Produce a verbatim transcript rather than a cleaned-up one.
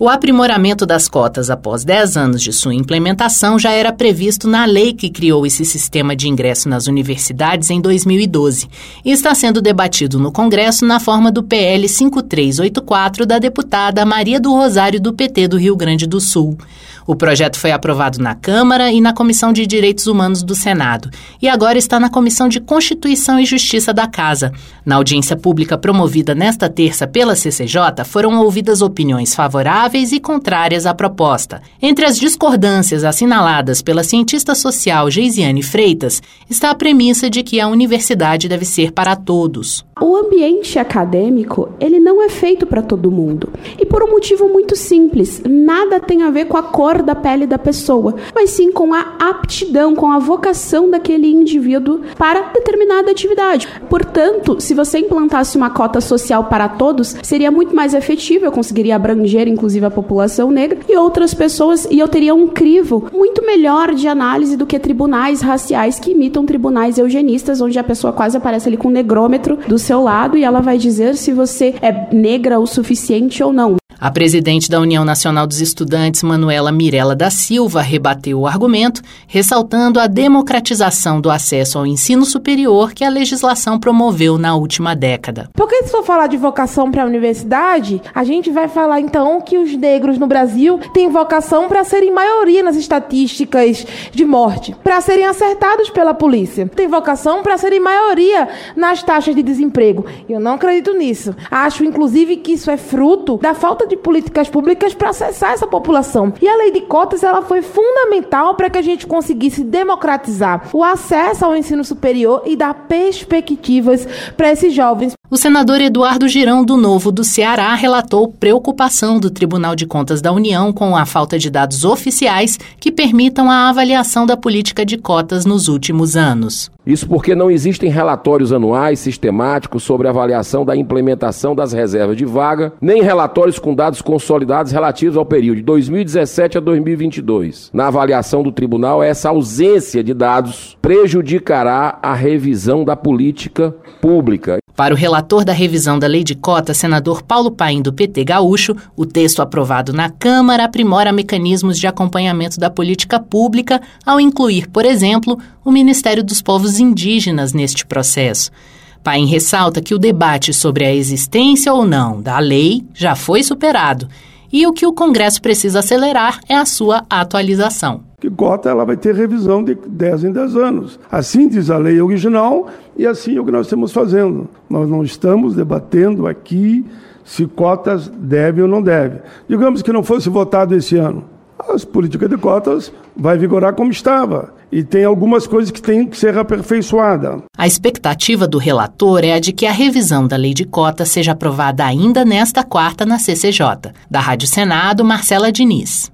O aprimoramento das cotas após dez anos de sua implementação já era previsto na lei que criou esse sistema de ingresso nas universidades em dois mil e doze e está sendo debatido no Congresso na forma do P L cinco três oito quatro da deputada Maria do Rosário do P T do Rio Grande do Sul. O projeto foi aprovado na Câmara e na Comissão de Direitos Humanos do Senado e agora está na Comissão de Constituição e Justiça da Casa. Na audiência pública promovida nesta terça pela C C J, foram ouvidas opiniões favoráveis e contrárias à proposta. Entre as discordâncias assinaladas pela cientista social Geisiane Freitas está a premissa de que a universidade deve ser para todos. O ambiente acadêmico, ele não é feito para todo mundo. E por um motivo muito simples, nada tem a ver com a cor da pele da pessoa, mas sim com a aptidão, com a vocação daquele indivíduo para determinada atividade. Portanto, se você implantasse uma cota social para todos, seria muito mais efetivo, eu conseguiria abranger inclusive a população negra e outras pessoas, e eu teria um crivo muito melhor de análise do que tribunais raciais que imitam tribunais eugenistas, onde a pessoa quase aparece ali com um negrômetro do seu lado e ela vai dizer se você é negra o suficiente ou não. A presidente da União Nacional dos Estudantes, Manuela Mirella da Silva, rebateu o argumento, ressaltando a democratização do acesso ao ensino superior que a legislação promoveu na última década. Porque se for falar de vocação para a universidade, a gente vai falar então que os negros no Brasil têm vocação para serem maioria nas estatísticas de morte, para serem acertados pela polícia. Tem vocação para serem maioria nas taxas de desemprego. Eu não acredito nisso. Acho, inclusive, que isso é fruto da falta de políticas públicas para acessar essa população. E a lei de cotas ela foi fundamental para que a gente conseguisse democratizar o acesso ao ensino superior e dar perspectivas para esses jovens. O senador Eduardo Girão, do Novo do Ceará, relatou preocupação do Tribunal de Contas da União com a falta de dados oficiais que permitam a avaliação da política de cotas nos últimos anos. Isso porque não existem relatórios anuais sistemáticos sobre a avaliação da implementação das reservas de vaga, nem relatórios com dados consolidados relativos ao período de dois mil e dezessete a dois mil e vinte e dois. Na avaliação do tribunal, essa ausência de dados prejudicará a revisão da política pública. Para o relator da revisão da lei de cotas, senador Paulo Paim, do P T gaúcho, o texto aprovado na Câmara aprimora mecanismos de acompanhamento da política pública ao incluir, por exemplo, o Ministério dos Povos Indígenas neste processo. Paim ressalta que o debate sobre a existência ou não da lei já foi superado e o que o Congresso precisa acelerar é a sua atualização. Que cota ela vai ter revisão de dez em dez anos. Assim diz a lei original e assim é o que nós estamos fazendo. Nós não estamos debatendo aqui se cotas devem ou não devem. Digamos que não fosse votado esse ano. As políticas de cotas vai vigorar como estava. E tem algumas coisas que têm que ser aperfeiçoadas. A expectativa do relator é a de que a revisão da lei de cotas seja aprovada ainda nesta quarta na C C J. Da Rádio Senado, Marcela Diniz.